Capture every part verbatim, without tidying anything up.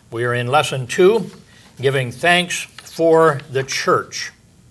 We are in lesson two, giving thanks for the church.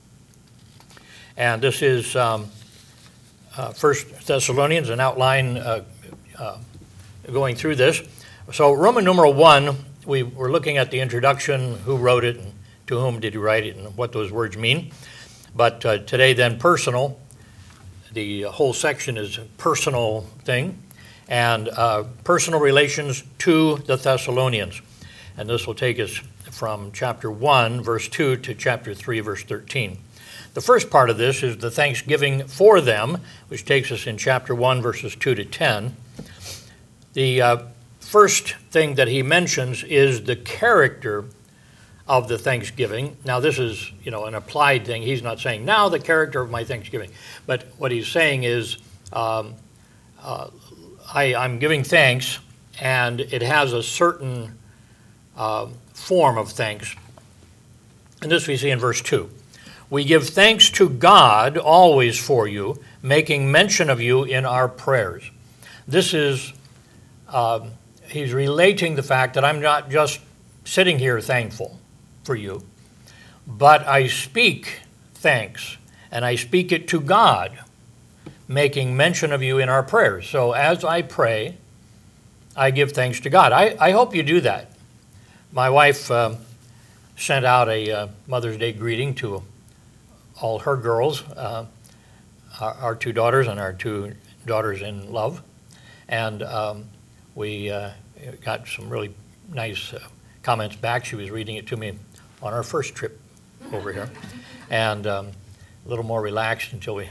And this is um, uh, First Thessalonians, an outline uh, uh, going through this. So Roman numeral one, we were looking at the introduction, who wrote it, and to whom did he write it, and what those words mean. But uh, today then, personal. The whole section is a personal thing, and uh, personal relations to the Thessalonians. And this will take us from chapter one, verse two, to chapter three, verse thirteen. The first part of this is the thanksgiving for them, which takes us in chapter one, verses two to ten. The uh, first thing that he mentions is the character of the thanksgiving. Now, this is, you know, an applied thing. He's not saying, now the character of my thanksgiving. But what he's saying is, um, uh, I, I'm giving thanks, and it has a certain uh, form of thanks. And this we see in verse two. We give thanks to God always for you, making mention of you in our prayers. This is, uh, he's relating the fact that I'm not just sitting here thankful for you, but I speak thanks, and I speak it to God, making mention of you in our prayers. So as I pray, I give thanks to God. I, I hope you do that. My wife um, sent out a uh, Mother's Day greeting to all her girls, uh, our, our two daughters and our two daughters in love, and um, we uh, got some really nice uh, comments back. She was reading it to me on our first trip over here, and um, a little more relaxed until we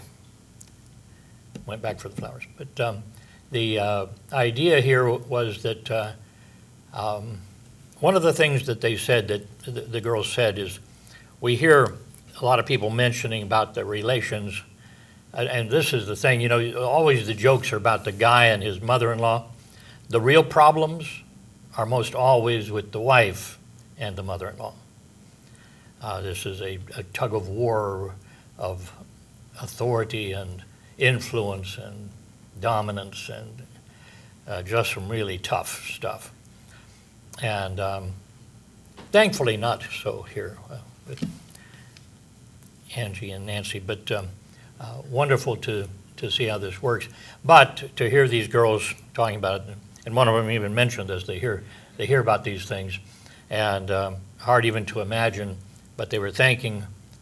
went back for the flowers. But um, the uh, idea here was that uh, um, one of the things that they said, that the, the girls said, is we hear a lot of people mentioning about the relations, and this is the thing, you know, always the jokes are about the guy and his mother-in-law. The real problems are most always with the wife and the mother-in-law. Uh, this is a, a tug of war of authority and influence and dominance, and uh, just some really tough stuff. And um, thankfully not so here uh, with Angie and Nancy, but um, uh, wonderful to, to see how this works. But to hear these girls talking about it, and one of them even mentioned this, they hear, they hear about these things, and um, hard even to imagine, but they were thanking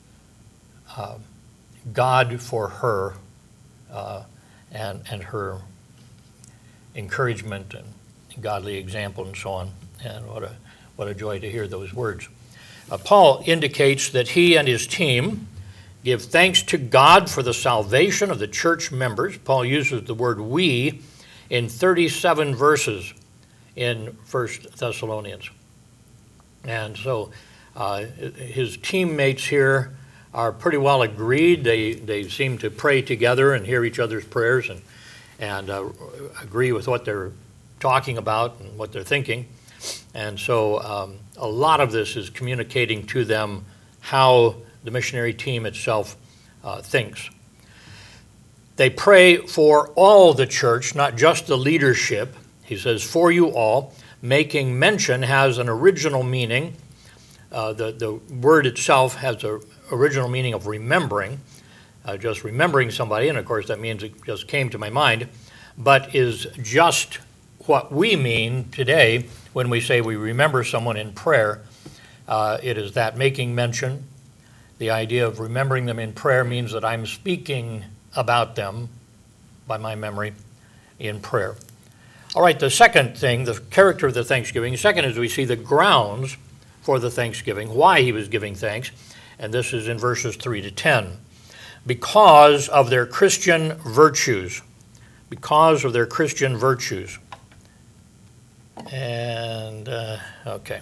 uh, God for her uh, and, and her encouragement and godly example and so on. And what a, what a joy to hear those words. Uh, Paul indicates that he and his team give thanks to God for the salvation of the church members. Paul uses the word we in thirty-seven verses in First Thessalonians. And so uh, his teammates here are pretty well agreed. They they seem to pray together and hear each other's prayers and, and uh, agree with what they're talking about and what they're thinking. And so um, a lot of this is communicating to them how the missionary team itself uh, thinks. They pray for all the church, not just the leadership. He says, for you all. Making mention has an original meaning. Uh, the, the word itself has an original meaning of remembering, uh, just remembering somebody, and of course that means it just came to my mind, but is just what we mean today when we say we remember someone in prayer. Uh, it is that making mention. The idea of remembering them in prayer means that I'm speaking about them by my memory in prayer. All right, the second thing, the character of the thanksgiving. Second is we see the grounds for the thanksgiving, why he was giving thanks, and this is in verses three to ten. Because of their Christian virtues. Because of their Christian virtues. And, uh, okay.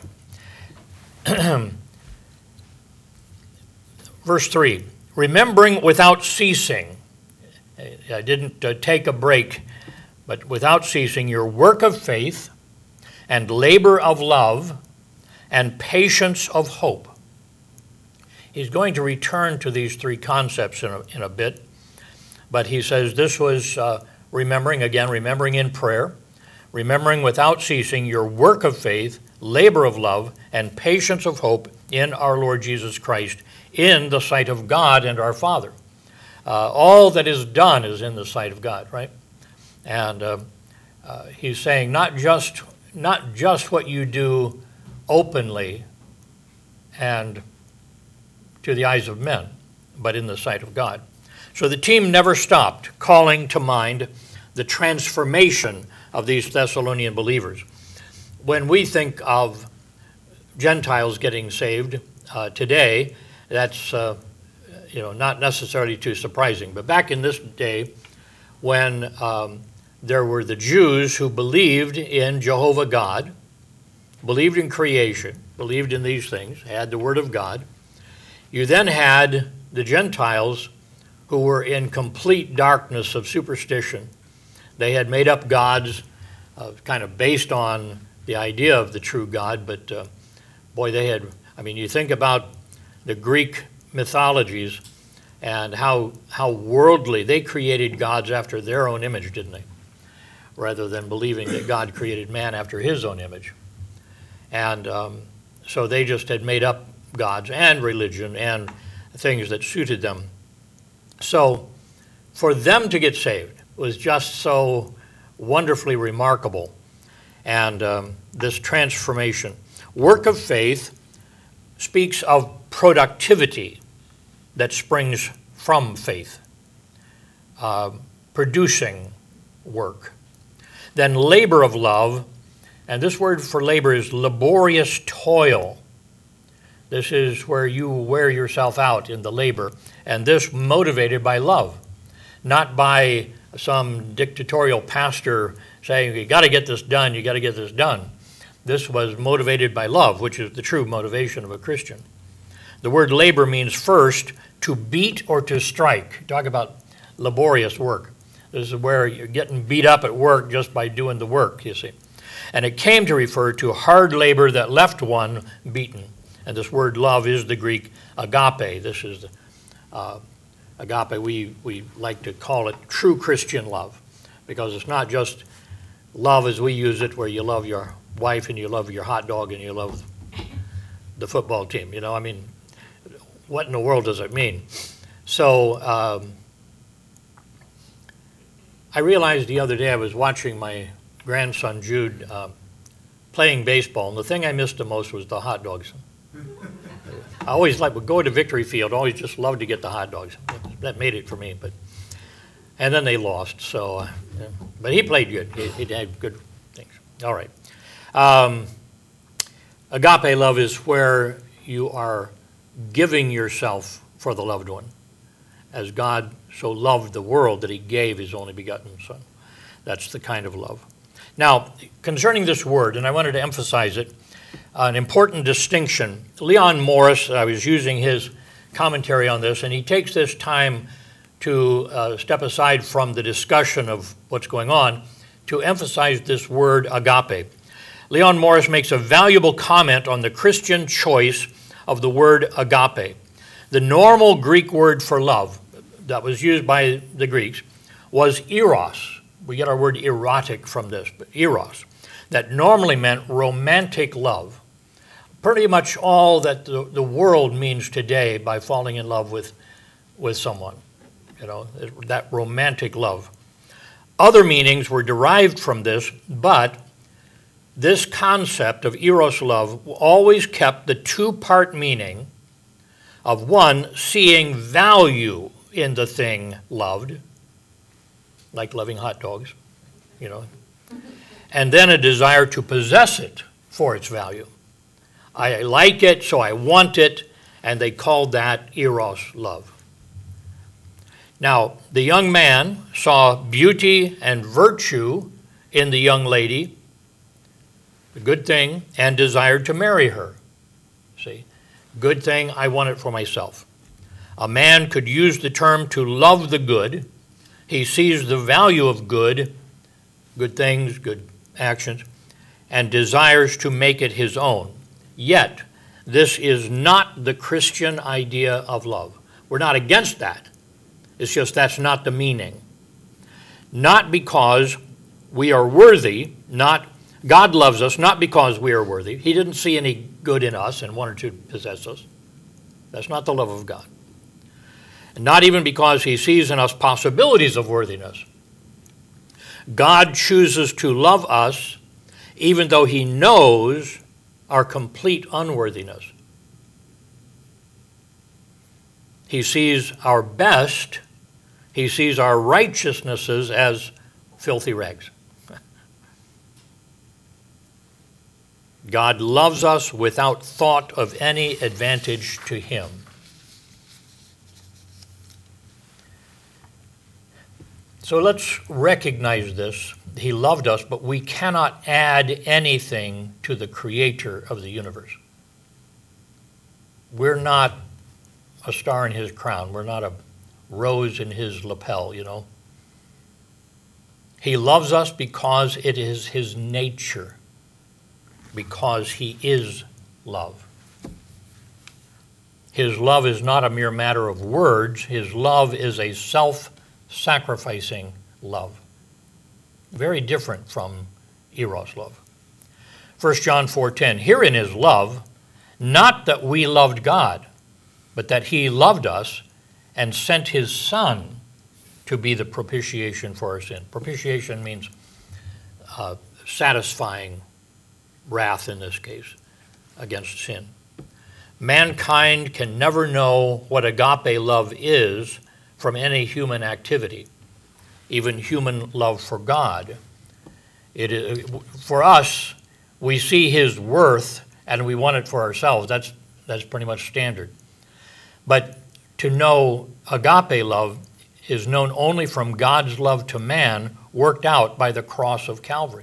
Verse three, remembering without ceasing. I didn't uh, take a break, but without ceasing your work of faith and labor of love and patience of hope. He's going to return to these three concepts in a, in a bit, but he says this was uh, remembering, again, remembering in prayer, remembering without ceasing your work of faith, labor of love, and patience of hope in our Lord Jesus Christ in the sight of God and our Father. Uh, all that is done is in the sight of God, right? And uh, uh, he's saying not just not just what you do openly and to the eyes of men, but in the sight of God. So the team never stopped calling to mind the transformation of these Thessalonian believers. When we think of Gentiles getting saved uh, today, that's uh, you know not necessarily too surprising. But back in this day, when um, there were the Jews who believed in Jehovah God, believed in creation, believed in these things, had the Word of God, you then had the Gentiles who were in complete darkness of superstition. They had made up gods uh, kind of based on the idea of the true God, but uh, boy, they had, I mean, you think about the Greek mythologies and how how worldly, they created gods after their own image, didn't they? Rather than believing that God created man after his own image. And um, so they just had made up gods and religion and things that suited them. So for them to get saved was just so wonderfully remarkable. And um, this transformation. Work of faith speaks of productivity that springs from faith, uh, producing work. Then labor of love, and this word for labor is laborious toil. This is where you wear yourself out in the labor, and this motivated by love, not by some dictatorial pastor saying, you got to get this done, you got to get this done. This was motivated by love, which is the true motivation of a Christian. The word labor means first to beat or to strike. Talk about laborious work. This is where you're getting beat up at work just by doing the work, you see. And it came to refer to hard labor that left one beaten. And this word love is the Greek agape. This is the uh, agape. We, we like to call it true Christian love, because it's not just love as we use it, where you love your wife and you love your hot dog and you love the football team. You know, I mean, what in the world does it mean? So um, I realized the other day I was watching my grandson Jude uh, playing baseball, and the thing I missed the most was the hot dogs. I always like would go to Victory Field. Always just loved to get the hot dogs. That made it for me. But and then they lost. So, uh, yeah. But he played good. He, he had good things. All right. Um, agape love is where you are giving yourself for the loved one, as God so loved the world that He gave His only begotten Son. That's the kind of love. Now, concerning this word, and I wanted to emphasize it, an important distinction. Leon Morris, I was using his commentary on this, and he takes this time to uh, step aside from the discussion of what's going on to emphasize this word agape. Leon Morris makes a valuable comment on the Christian choice of the word agape. The normal Greek word for love that was used by the Greeks was eros. We get our word erotic from this, but eros. That normally meant romantic love. Pretty much all that the, the world means today by falling in love with, with someone. You know, that romantic love. Other meanings were derived from this, but this concept of eros love always kept the two-part meaning of one, seeing value in the thing loved, like loving hot dogs, you know, and then a desire to possess it for its value. I like it, so I want it, and they called that eros love. Now, the young man saw beauty and virtue in the young lady, a good thing, and desired to marry her. See, good thing, I want it for myself. A man could use the term to love the good. He sees the value of good, good things, good actions, and desires to make it his own. Yet, this is not the Christian idea of love. We're not against that. It's just that's not the meaning. Not because we are worthy, not God loves us not because we are worthy. He didn't see any good in us and wanted to possess us. That's not the love of God. And not even because he sees in us possibilities of worthiness. God chooses to love us even though he knows our complete unworthiness. He sees our best, he sees our righteousnesses as filthy rags. God loves us without thought of any advantage to him. So let's recognize this. He loved us, but we cannot add anything to the creator of the universe. We're not a star in his crown. We're not a rose in his lapel, you know. He loves us because it is his nature, because he is love. His love is not a mere matter of words. His love is a self-sacrificing love. Very different from eros love. First John four ten, herein is love, not that we loved God, but that he loved us and sent his Son to be the propitiation for our sin. Propitiation means uh, satisfying wrath in this case against sin. Mankind can never know what agape love is from any human activity, even human love for God. It is, for us, we see his worth and we want it for ourselves. That's, that's pretty much standard. But to know agape love is known only from God's love to man worked out by the cross of Calvary.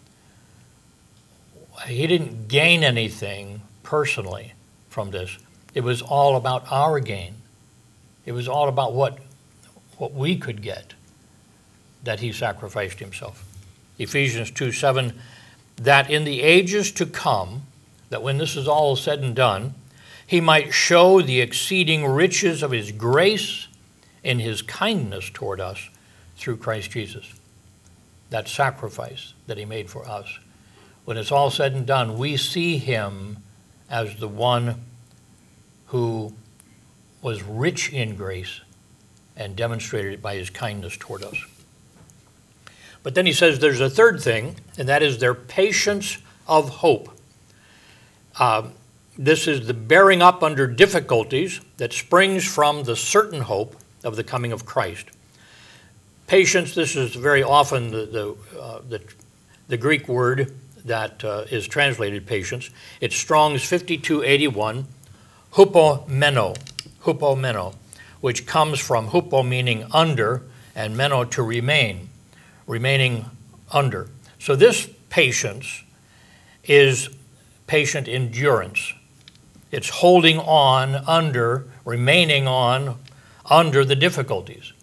He didn't gain anything personally from this. It was all about our gain. It was all about what, what we could get, that he sacrificed himself. Ephesians two seven, that in the ages to come, that when this is all said and done, he might show the exceeding riches of his grace in his kindness toward us through Christ Jesus. That sacrifice that he made for us. When it's all said and done, we see him as the one who was rich in grace and demonstrated it by his kindness toward us. But then he says there's a third thing, and that is their patience of hope. Uh, this is the bearing up under difficulties that springs from the certain hope of the coming of Christ. Patience, this is very often the, the, uh, the, the Greek word that uh, is translated patience. It's Strong's fifty-two eighty-one, hupomeno, hupomeno, which comes from hupo meaning under and meno to remain, remaining under. So this patience is patient endurance. It's holding on under, remaining on under the difficulties.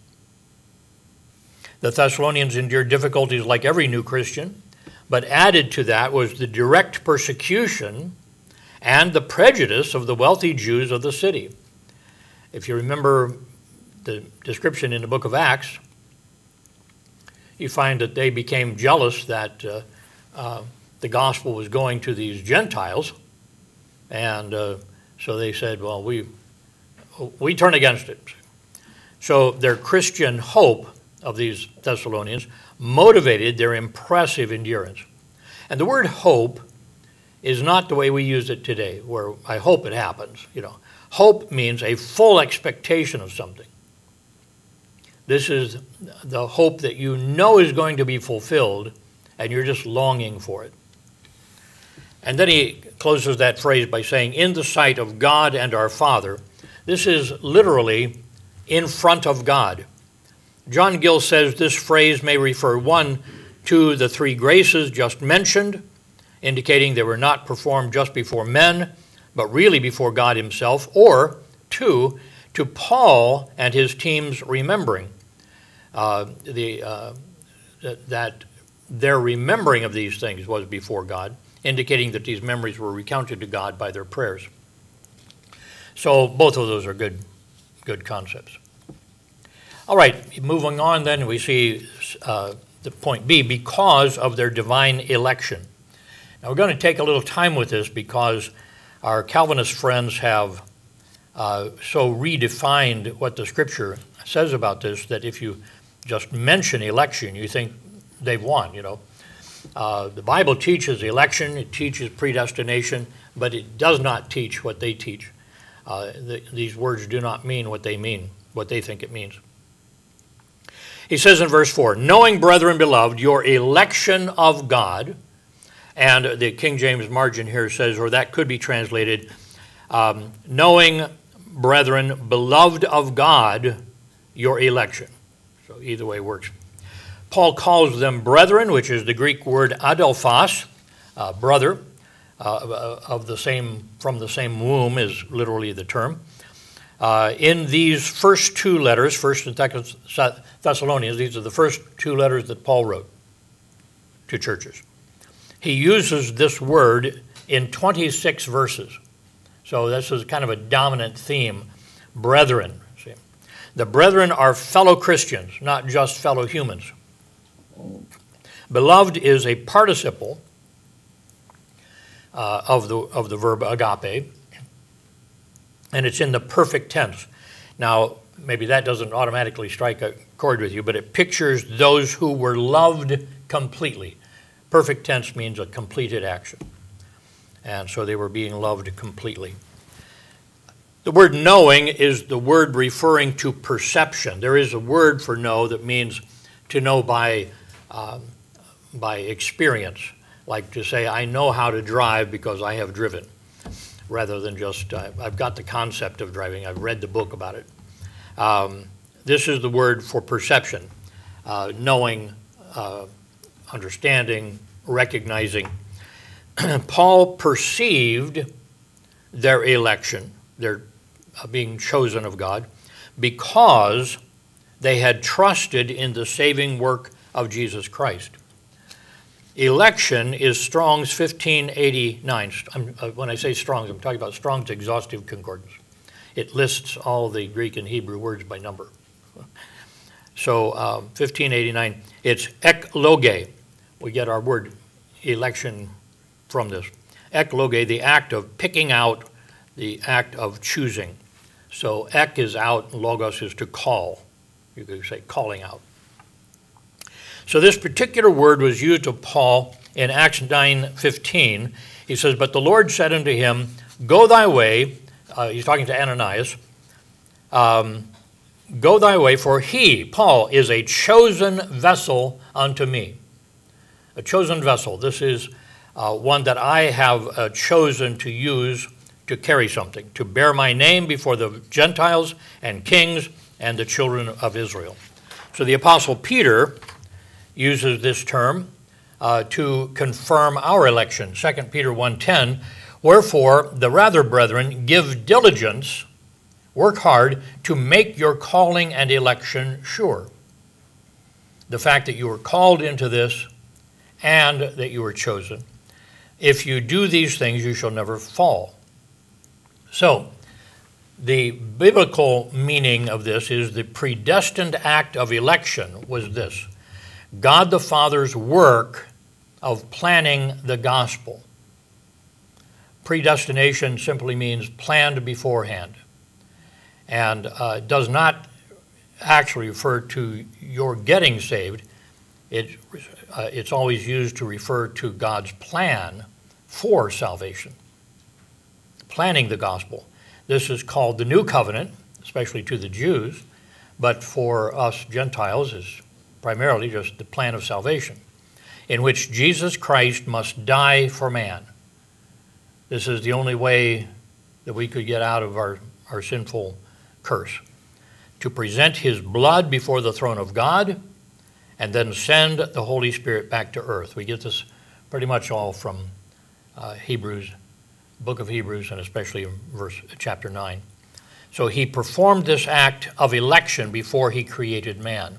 The Thessalonians endured difficulties like every new Christian, but added to that was the direct persecution and the prejudice of the wealthy Jews of the city. If you remember the description in the book of Acts, you find that they became jealous that uh, uh, the gospel was going to these Gentiles, and uh, so they said, well, we, we turn against it. So their Christian hope of these Thessalonians motivated their impressive endurance. And the word hope is not the way we use it today, where I hope it happens. You know, hope means a full expectation of something. This is the hope that you know is going to be fulfilled, and you're just longing for it. And then he closes that phrase by saying, in the sight of God and our Father. This is literally in front of God. John Gill says this phrase may refer, one, to the three graces just mentioned, indicating they were not performed just before men, but really before God himself, or two, to Paul and his team's remembering, uh, the, uh, that, that their remembering of these things was before God, indicating that these memories were recounted to God by their prayers. So both of those are good, good concepts. All right, moving on then, we see uh, the point B, because of their divine election. Now we're going to take a little time with this because our Calvinist friends have uh, so redefined what the Scripture says about this that if you just mention election, you think they've won, you know. Uh, the Bible teaches election, it teaches predestination, but it does not teach what they teach. Uh, the, these words do not mean what they mean, what they think it means. He says in verse four, knowing, brethren beloved, your election of God, and the King James margin here says, or that could be translated, um, knowing, brethren, beloved of God, your election. So either way works. Paul calls them brethren, which is the Greek word adelphos, uh, brother, uh, of the same, from the same womb is literally the term. Uh, in these first two letters, First and Second Thessalonians, these are the first two letters that Paul wrote to churches. He uses this word in twenty-six verses. So this is kind of a dominant theme, brethren. See? The brethren are fellow Christians, not just fellow humans. Beloved is a participle uh, of the of the verb agape, and it's in the perfect tense. Now, maybe that doesn't automatically strike a chord with you, but it pictures those who were loved completely. Perfect tense means a completed action. And so they were being loved completely. The word knowing is the word referring to perception. There is a word for know that means to know by, um, by experience, like to say, I know how to drive because I have driven, rather than just, uh, I've got the concept of driving, I've read the book about it. Um, this is the word for perception, uh, knowing, uh, understanding, recognizing. Paul perceived their election, their being chosen of God, because they had trusted in the saving work of Jesus Christ. Election is Strong's fifteen eighty-nine. I'm, uh, when I say Strong's, I'm talking about Strong's Exhaustive Concordance. It lists all the Greek and Hebrew words by number. So um, fifteen eighty-nine, it's ekloge. We get our word election from this. Ekloge, the act of picking out, the act of choosing. So ek is out, logos is to call. You could say calling out. So this particular word was used of Paul in Acts nine fifteen. He says, but the Lord said unto him, go thy way. Uh, he's talking to Ananias. Um, go thy way, for he, Paul, is a chosen vessel unto me. A chosen vessel. This is uh, one that I have uh, chosen to use to carry something, to bear my name before the Gentiles and kings and the children of Israel. So the Apostle Peter uses this term uh, to confirm our election. Second Peter one ten, wherefore, the rather, brethren, give diligence, work hard, to make your calling and election sure. The fact that you were called into this and that you were chosen. If you do these things, you shall never fall. So, the biblical meaning of this is the predestined act of election was this. God the Father's work of planning the gospel. Predestination simply means planned beforehand, and uh, does not actually refer to your getting saved. It, uh, it's always used to refer to God's plan for salvation, planning the gospel. This is called the New Covenant, especially to the Jews, but for us Gentiles is primarily just the plan of salvation, in which Jesus Christ must die for man. This is the only way that we could get out of our, our sinful curse, to present his blood before the throne of God and then send the Holy Spirit back to earth. We get this pretty much all from uh, Hebrews, book of Hebrews, and especially verse chapter nine. So he performed this act of election before he created man.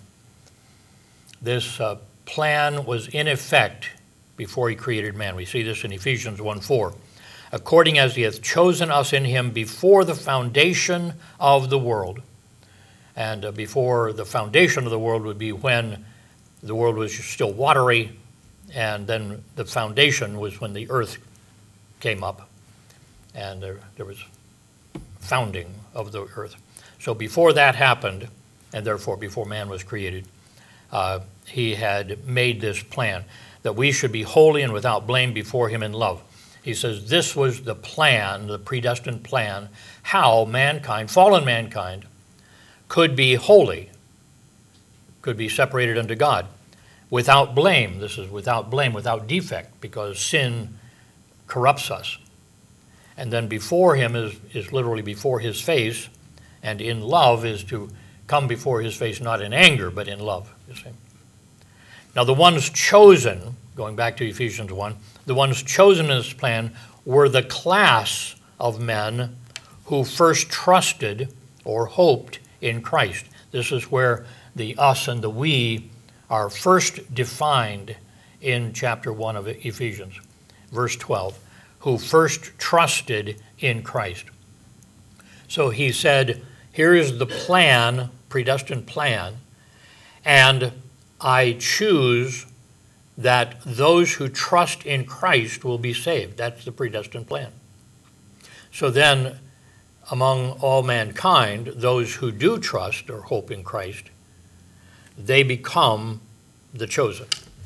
This uh, plan was in effect before he created man. We see this in Ephesians one four. According as he hath chosen us in him before the foundation of the world. And uh, before the foundation of the world would be when the world was still watery and then the foundation was when the earth came up, and there, there was founding of the earth. So before that happened, and therefore before man was created, uh, he had made this plan that we should be holy and without blame before him in love. He says this was the plan, the predestined plan, how mankind, fallen mankind, could be holy, could be separated unto God, without blame. This is without blame, without defect, because sin corrupts us. And then before him is, is literally before his face, and in love is to come before his face not in anger, but in love, you see. Now the ones chosen, going back to Ephesians one, the ones chosen in this plan were the class of men who first trusted or hoped in Christ. This is where the us and the we are first defined in chapter one of Ephesians, verse twelve, who first trusted in Christ. So he said, here is the plan, predestined plan, and I choose that those who trust in Christ will be saved. That's the predestined plan. So then, among all mankind, those who do trust or hope in Christ, they become the chosen.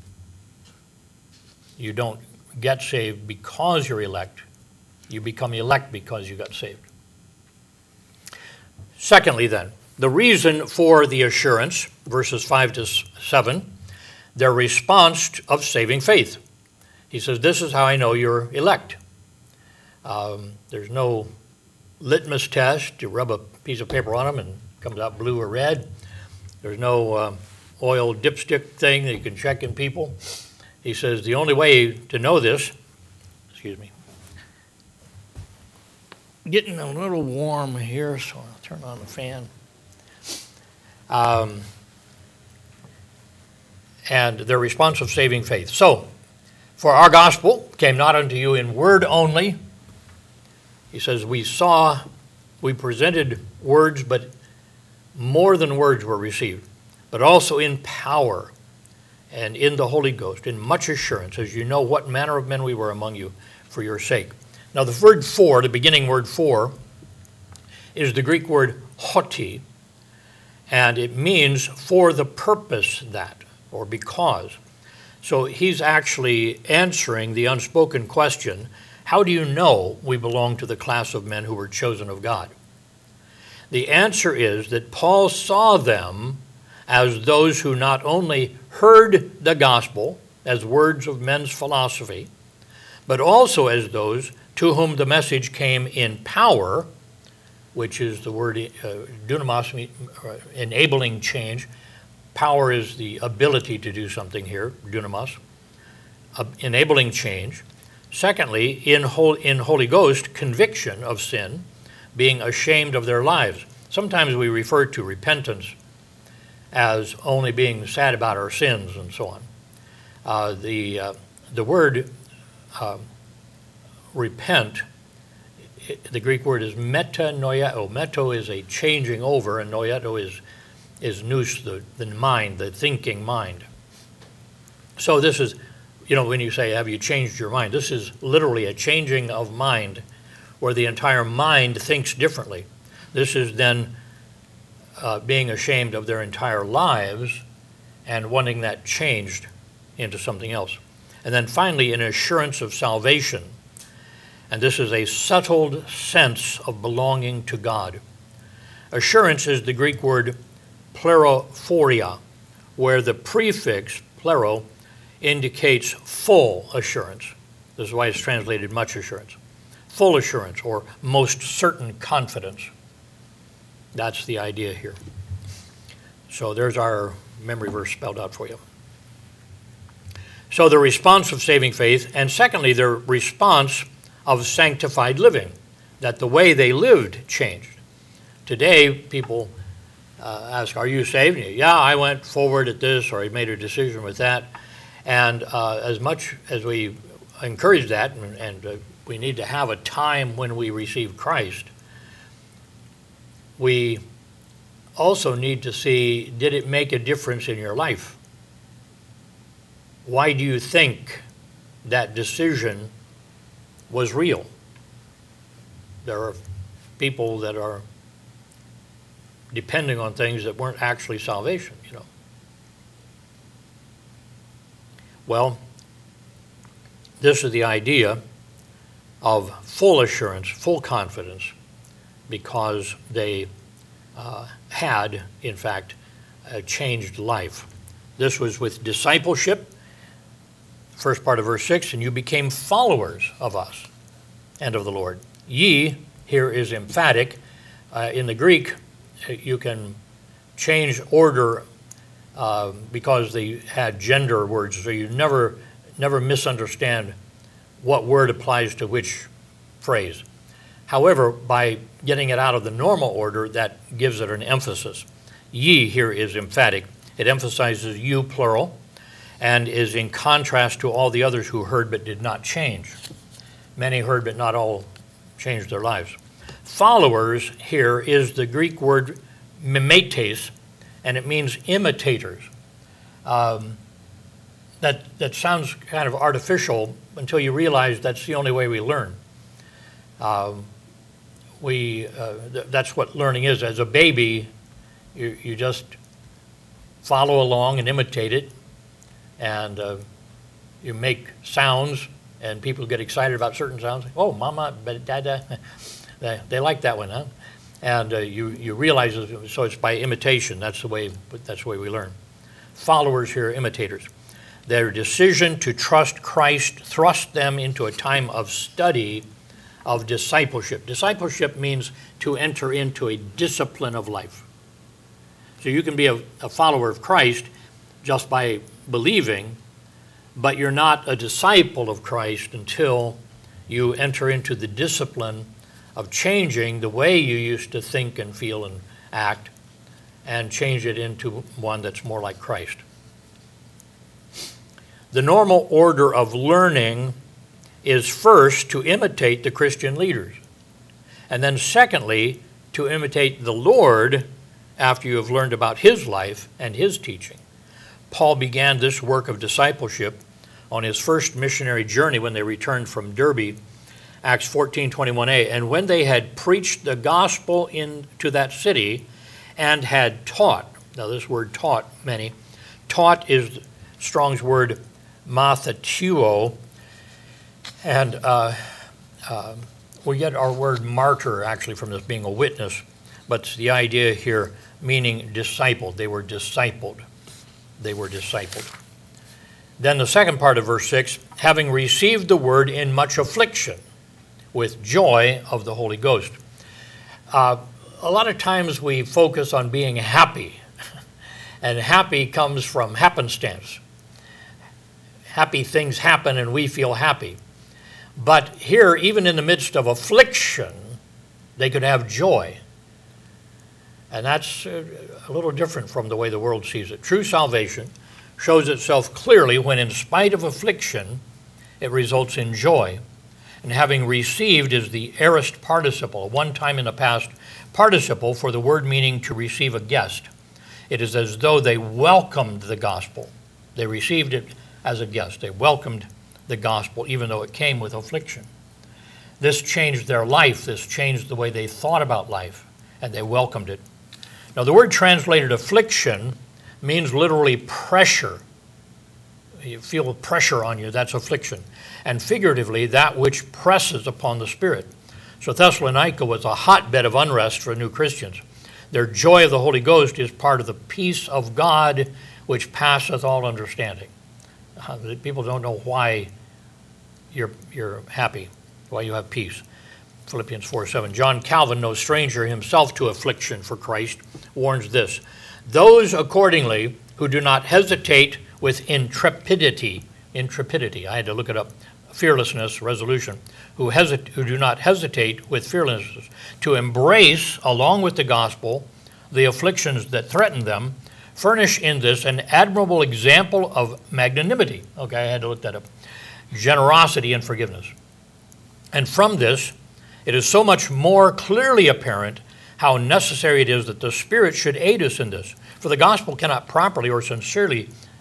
You don't get saved because you're elect. You become elect because you got saved. Secondly, then, the reason for the assurance, verses five to seven, their response of saving faith. He says, this is how I know you're elect. Um, there's no litmus test. You rub a piece of paper on them and it comes out blue or red. There's no uh, oil dipstick thing that you can check in people. He says the only way to know this, excuse me, getting a little warm here, so I'll turn on the fan. Um, and their response of saving faith. So, for our gospel came not unto you in word only. He says we saw, we presented words, but more than words were received, but also in power and in the Holy Ghost, in much assurance, as you know what manner of men we were among you for your sake. Now the word for, the beginning word for, is the Greek word hoti, and it means for the purpose that, or because. So he's actually answering the unspoken question, how do you know we belong to the class of men who were chosen of God? The answer is that Paul saw them as those who not only heard the gospel as words of men's philosophy, but also as those to whom the message came in power, which is the word uh, dunamis, uh, enabling change. Power is the ability to do something here, dunamis, uh, enabling change. Secondly, in, Hol- in Holy Ghost, conviction of sin, being ashamed of their lives. Sometimes we refer to repentance as only being sad about our sins and so on. Uh, the, uh, the word uh, repent, it, the Greek word is metanoiao. Meto is a changing over, and noieto is, is nous, the, the mind, the thinking mind. So this is, you know, when you say, have you changed your mind? This is literally a changing of mind where the entire mind thinks differently. This is then uh, being ashamed of their entire lives and wanting that changed into something else. And then finally, an assurance of salvation. And this is a settled sense of belonging to God. Assurance is the Greek word plerophoria, where the prefix plero indicates full assurance. This is why it's translated much assurance. Full assurance, or most certain confidence. That's the idea here. So there's our memory verse spelled out for you. So the response of saving faith, and secondly, the response of sanctified living, that the way they lived changed. Today, people uh, ask, are you saved? Yeah, I went forward at this, or I made a decision with that. And uh, as much as we encourage that, and, and uh, we need to have a time when we receive Christ, we also need to see, did it make a difference in your life? why do you think that decision was real? There are people that are depending on things that weren't actually salvation, you know. Well, this is the idea of full assurance, full confidence, because they uh, had, in fact, a changed life. This was with discipleship, first part of verse six, and you became followers of us and of the Lord. Ye, here is emphatic. Uh, in the Greek, you can change order uh, because they had gender words, so you never, never misunderstand what word applies to which phrase. However, by getting it out of the normal order, that gives it an emphasis. Ye here is emphatic. It emphasizes you, plural, and is in contrast to all the others who heard but did not change. Many heard but not all changed their lives. Followers here is the Greek word mimetes, and it means imitators. Um, that, that sounds kind of artificial until you realize that's the only way we learn. Um, we uh, th- that's what learning is. As a baby, you, you just follow along and imitate it, and uh, you make sounds, and people get excited about certain sounds. Oh, mama, dada, they, they like that one, huh? And uh, you you realize it, so it's by imitation. That's the way. That's the way we learn. Followers here, imitators. Their decision to trust Christ thrust them into a time of study, of discipleship. Discipleship means to enter into a discipline of life. So you can be a, a follower of Christ just by believing, but you're not a disciple of Christ until you enter into the discipline of changing the way you used to think and feel and act, and change it into one that's more like Christ. The normal order of learning is first to imitate the Christian leaders, and then secondly, to imitate the Lord after you have learned about his life and his teaching. Paul began this work of discipleship on his first missionary journey when they returned from Derbe, Acts fourteen twenty-one a. And when they had preached the gospel into that city and had taught, now this word taught many, taught is Strong's word mathateuo, and uh, uh, we get our word martyr actually from this being a witness, but the idea here meaning discipled. They were discipled. They were discipled. Then the second part of verse six, having received the word in much affliction, with joy of the Holy Ghost. Uh, a lot of times we focus on being happy, and happy comes from happenstance. Happy things happen and we feel happy. But here, even in the midst of affliction, they could have joy. And that's a little different from the way the world sees it. True salvation shows itself clearly when, in spite of affliction, it results in joy. And having received is the aorist participle, a one time in the past participle for the word meaning to receive a guest. It is as though they welcomed the gospel. They received it as a guest. They welcomed the gospel even though it came with affliction. This changed their life. This changed the way they thought about life, and they welcomed it. Now, the word translated affliction means literally pressure. You feel pressure on you, that's affliction. And figuratively, that which presses upon the Spirit. So Thessalonica was a hotbed of unrest for new Christians. Their joy of the Holy Ghost is part of the peace of God which passeth all understanding. Uh, people don't know why you're, you're happy, why you have peace. Philippians four seven. John Calvin, no stranger himself to affliction for Christ, warns this: those accordingly who do not hesitate with intrepidity, intrepidity, I had to look it up, fearlessness, resolution, who, hesit- who do not hesitate with fearlessness to embrace, along with the gospel, the afflictions that threaten them, furnish in this an admirable example of magnanimity. Okay, I had to look that up. Generosity and forgiveness. And from this, it is so much more clearly apparent how necessary it is that the Spirit should aid us in this. For the gospel cannot properly or sincerely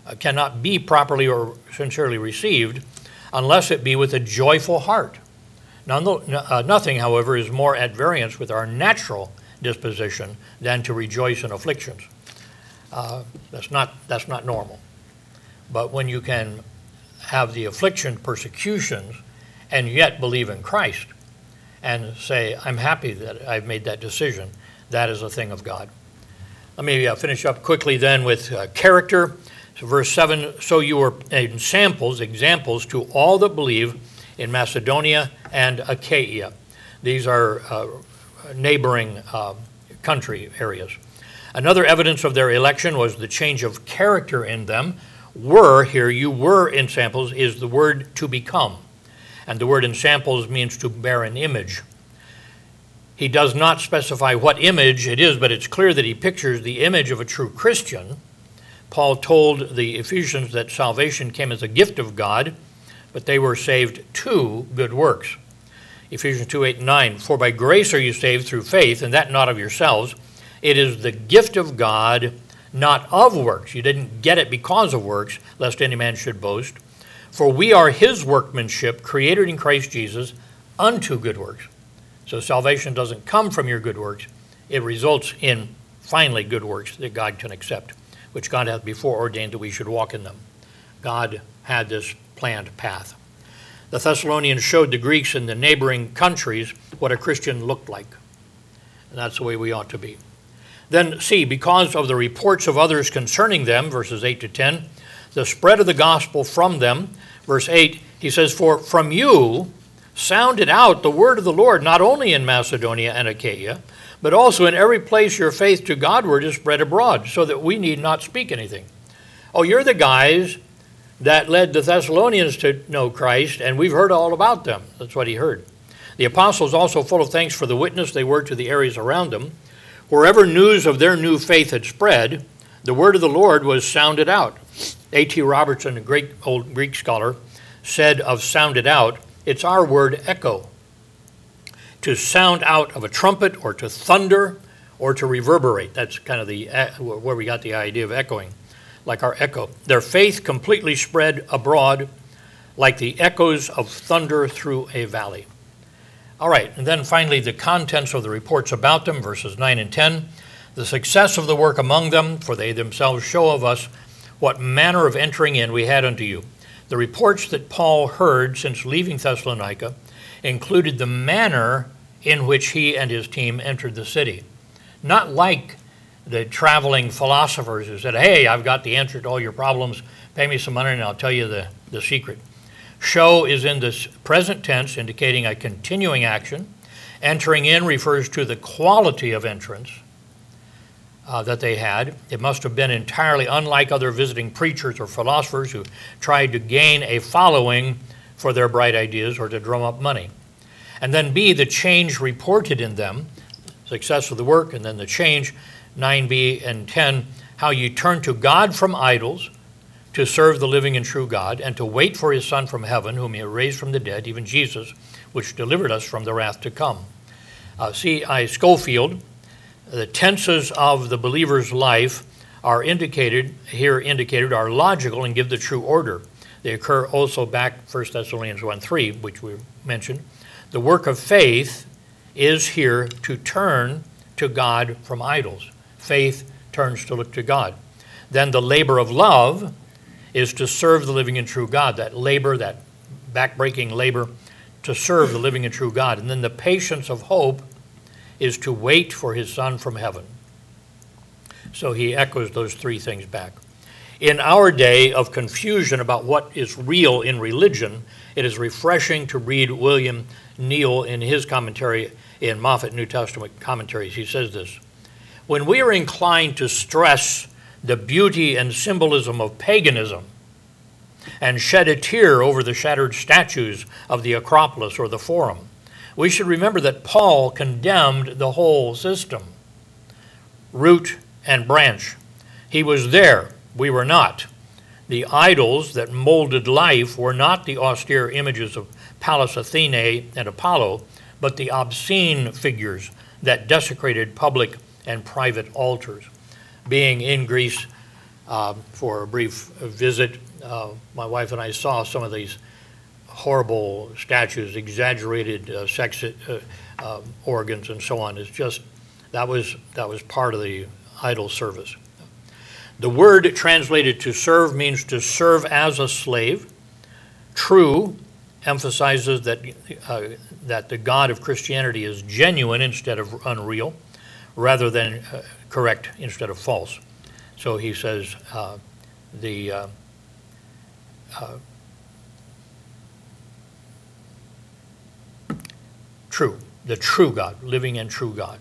uh, cannot be properly or sincerely received unless it be with a joyful heart. None, uh, nothing, however, is more at variance with our natural disposition than to rejoice in afflictions. Uh, that's not that's not normal. But when you can have the affliction, persecutions, and yet believe in Christ and say, I'm happy that I've made that decision, that is a thing of God. Let me uh, finish up quickly then with uh, character. So verse seven, so you were samples, examples to all that believe in Macedonia and Achaia. These are uh, neighboring uh, country areas. Another evidence of their election was the change of character in them. Were, here, you were in samples, is the word to become. And the word in samples means to bear an image. He does not specify what image it is, but it's clear that he pictures the image of a true Christian. Paul told the Ephesians that salvation came as a gift of God, but they were saved to good works. Ephesians two, eight, and nine, for by grace are you saved through faith, and that not of yourselves. It is the gift of God, not of works. You didn't get it because of works, lest any man should boast. For we are his workmanship, created in Christ Jesus, unto good works. So salvation doesn't come from your good works. It results in, finally, good works that God can accept, which God hath before ordained that we should walk in them. God had this planned path. The Thessalonians showed the Greeks in the neighboring countries what a Christian looked like. And that's the way we ought to be. Then see, because of the reports of others concerning them, verses eight to ten, the spread of the gospel from them, verse eight, he says, for from you sounded out the word of the Lord, not only in Macedonia and Achaia, but also in every place your faith to Godward is spread abroad, so that we need not speak anything. Oh, you're the guys that led the Thessalonians to know Christ, and we've heard all about them. That's what he heard. The apostles also full of thanks for the witness they were to the areas around them. Wherever news of their new faith had spread, the word of the Lord was sounded out. A T Robertson, a great old Greek scholar, said of sounded out, it's our word echo. To sound out of a trumpet, or to thunder, or to reverberate. That's kind of the where we got the idea of echoing, like our echo. Their faith completely spread abroad like the echoes of thunder through a valley. All right, and then finally the contents of the reports about them, verses nine and ten. The success of the work among them, for they themselves show of us what manner of entering in we had unto you. The reports that Paul heard since leaving Thessalonica included the manner in which he and his team entered the city. Not like the traveling philosophers who said, hey, I've got the answer to all your problems, pay me some money and I'll tell you the, the secret. Show is in this present tense, indicating a continuing action. Entering in refers to the quality of entrance uh, that they had. It must have been entirely unlike other visiting preachers or philosophers who tried to gain a following for their bright ideas or to drum up money. And then B, the change reported in them, success of the work, and then the change, nine b and ten, how you turn to God from idols, to serve the living and true God, and to wait for his Son from heaven, whom he raised from the dead, even Jesus, which delivered us from the wrath to come. Uh, C I Schofield, the tenses of the believer's life are indicated, here indicated, are logical and give the true order. They occur also back, First Thessalonians one three, which we mentioned. The work of faith is here to turn to God from idols. Faith turns to look to God. Then the labor of love is to serve the living and true God, that labor, that backbreaking labor to serve the living and true God. And then the patience of hope is to wait for his Son from heaven. So he echoes those three things back. In our day of confusion about what is real in religion, it is refreshing to read William Neal in his commentary in Moffat New Testament Commentaries. He says this, when we are inclined to stress the beauty and symbolism of paganism and shed a tear over the shattered statues of the Acropolis or the Forum, we should remember that Paul condemned the whole system, root and branch. He was there, we were not. The idols that molded life were not the austere images of Pallas Athene and Apollo, but the obscene figures that desecrated public and private altars. Being in Greece uh, for a brief visit. Uh, my wife and I saw some of these horrible statues, exaggerated uh, sex uh, uh, organs and so on. It's just, that was, that was part of the idol service. The word translated to serve means to serve as a slave. True emphasizes that, uh, that the God of Christianity is genuine instead of unreal, rather than uh, correct instead of false. So he says uh, the uh, uh, true, the true God, living and true God.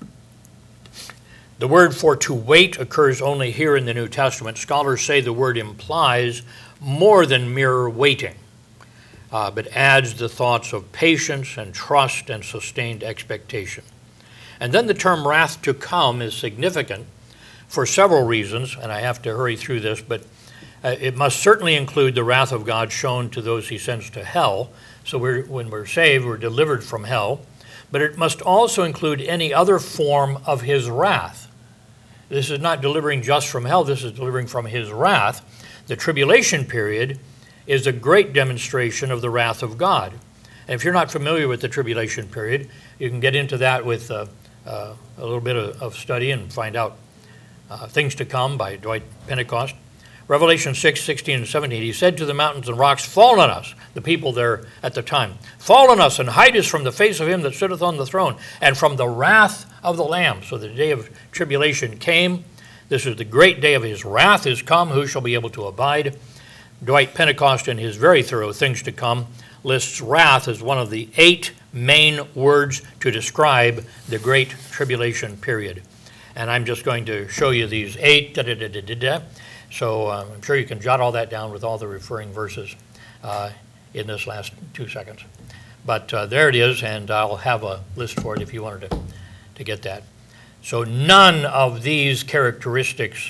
The word for to wait occurs only here in the New Testament. Scholars say the word implies more than mere waiting, uh, but adds the thoughts of patience and trust and sustained expectation. And then the term wrath to come is significant for several reasons, and I have to hurry through this, but uh, it must certainly include the wrath of God shown to those he sends to hell. So we're, when we're saved, we're delivered from hell. But it must also include any other form of his wrath. This is not delivering just from hell, this is delivering from his wrath. The tribulation period is a great demonstration of the wrath of God. And if you're not familiar with the tribulation period, you can get into that with uh, uh, a little bit of, of study and find out uh, Things to Come by Dwight Pentecost. Revelation six, sixteen, and seventeen, he said to the mountains and rocks, fall on us, the people there at the time, fall on us and hide us from the face of him that sitteth on the throne and from the wrath of the Lamb. So the day of tribulation came. This is the great day of his wrath is come. Who shall be able to abide? Dwight Pentecost, in his very thorough Things to Come, lists wrath as one of the eight main words to describe the great tribulation period. And I'm just going to show you these eight. Da, da, da, da, da, da. So uh, I'm sure you can jot all that down with all the referring verses uh, in this last two seconds. But uh, there it is, and I'll have a list for it if you wanted to, to get that. So none of these characteristics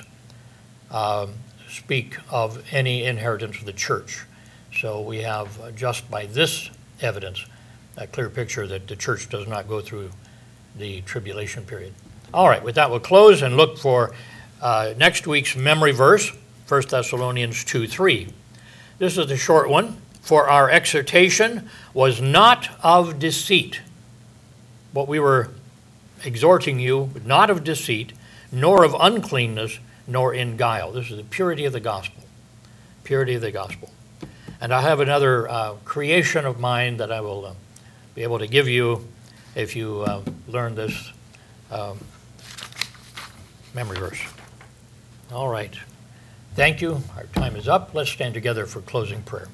uh, speak of any inheritance of the church. So we have, uh, just by this evidence, a clear picture that the church does not go through the tribulation period. All right, with that we'll close and look for Uh, next week's memory verse, First Thessalonians two three. This is the short one. For our exhortation was not of deceit. What we were exhorting you, not of deceit, nor of uncleanness, nor in guile. This is the purity of the gospel. Purity of the gospel. And I have another uh, creation of mine that I will uh, be able to give you if you uh, learn this uh, memory verse. All right. Thank you. Our time is up. Let's stand together for closing prayer.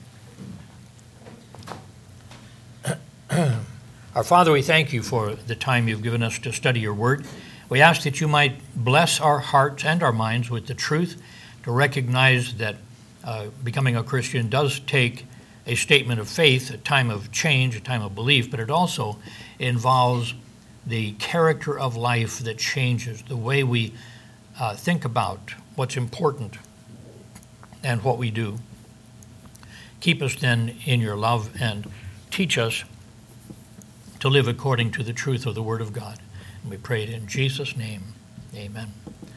Our Father, we thank you for the time you've given us to study your word. We ask that you might bless our hearts and our minds with the truth, to recognize that uh, becoming a Christian does take a statement of faith, a time of change, a time of belief, but it also involves the character of life that changes, the way we uh, think about what's important and what we do. Keep us then in your love and teach us to live according to the truth of the Word of God. And we pray it in Jesus' name. Amen.